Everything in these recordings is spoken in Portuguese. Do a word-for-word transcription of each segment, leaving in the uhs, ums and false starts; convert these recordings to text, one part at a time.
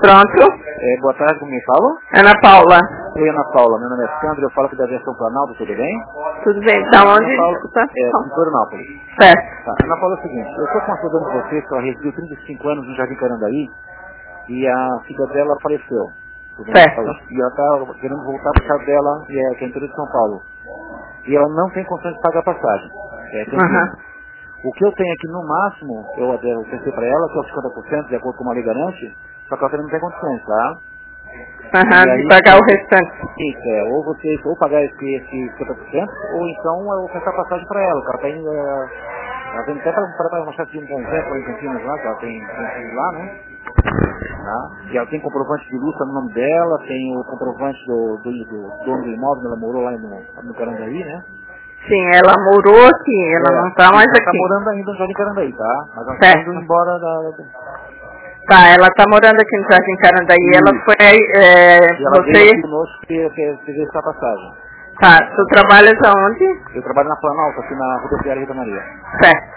Pronto. É, boa tarde, como me fala? Ana Paula. Oi, Ana Paula, meu nome é Sandro, eu falo aqui da Aviação Planalto, tudo bem? Tudo bem, da onde? Ana Paula, Desculpa. é, em Florianópolis. Certo. Tá, Ana Paula, é o seguinte, eu estou consultando vocês que ela residiu trinta e cinco anos no Jardim Carandaí e a filha dela faleceu. Certo. E ela está querendo voltar para a casa dela, que é, que é interior de São Paulo. E ela não tem condições de pagar a passagem. É, tem Uhum. O que eu tenho aqui no máximo, eu até ofereci para ela, que é os cinquenta por cento, de acordo com uma lei garante, só que ela também não tem condições, tá? Uhum, E aí, de pagar o restante. isso, é, ou vocês, ou pagar esse, esse cinquenta por cento, ou então eu oferecer a passagem para ela, que ela tem, é, ela tem até para uma chance de um convento lá em Campinas lá, que ela tem, tem lá, né? Tá? E ela tem comprovante de luta no nome dela, tem o comprovante do, do, do dono do imóvel, ela morou lá no, no Carandaí, né? Sim, ela morou aqui, ela É, não está mais ela está aqui. morando ainda no Jardim Carandaí, tá? Mas ela está Certo. indo embora da... Tá, ela está morando aqui no Jardim Carandaí, Isso. ela foi, é, E ela veio você... aqui conosco que fez essa passagem. Tá, tu trabalhas aonde? Eu trabalho na Planalto, aqui na rodoviária Rita Maria. Certo.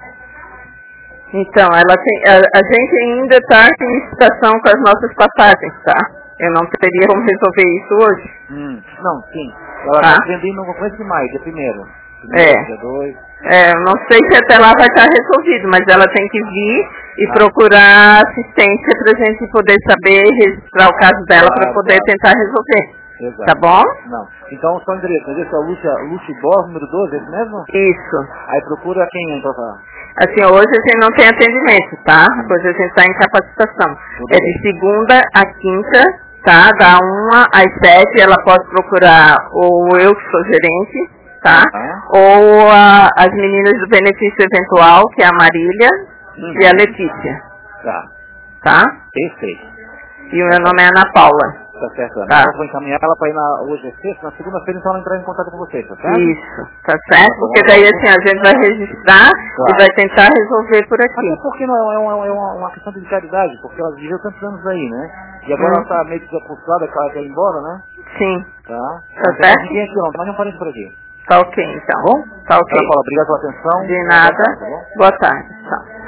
Então, ela tem, a, a gente ainda está em licitação com as nossas passagens, tá? Eu não teria como resolver isso hoje. Hum, não, sim. Ela Tá. está vendendo no começo de maio, dia primeiro. É. Dia dois. É, eu não sei se até lá vai estar resolvido, mas ela tem que vir e Ah. procurar assistência para a gente poder saber registrar o caso dela para Claro, poder claro. tentar resolver. Exato. Tá bom? Não. Então, só o endereço. O endereço é o Lucia, Lucibor, número doze, é esse mesmo? Isso. Aí procura quem entra pra... Assim, hoje a gente não tem atendimento, tá? Hoje a gente está em capacitação. Tudo É bem. de segunda a quinta, tá? Da uma às sete, ela pode procurar ou eu que sou gerente, tá? Ah. Ou a- as meninas do benefício eventual, que é a Marília Uhum. e a Letícia, Tá. tá? Perfeito. E o meu nome é Ana Paula. Tá certo, Ana. Tá. Então, eu vou encaminhar ela para ir na... Hoje é sexta, na segunda-feira, então ela entrar em contato com vocês, tá certo? Isso, tá certo? Tá bom. Porque daí assim, a gente vai registrar Claro. e vai tentar resolver por aqui. Até porque não é, uma, é uma, uma questão de caridade, porque ela viveu tantos anos aí, né? E agora Hum. ela tá meio desacostumada, que ela quer ir embora, né? Sim, Tá? Tá Não tem certo? mais ninguém aqui não, tem mais nenhum parente por aqui. tá ok então. Tá bom? Tá ok. Ana Paula, obrigado pela atenção. De Boa nada. tarde, tá bom? Boa tarde. Tchau.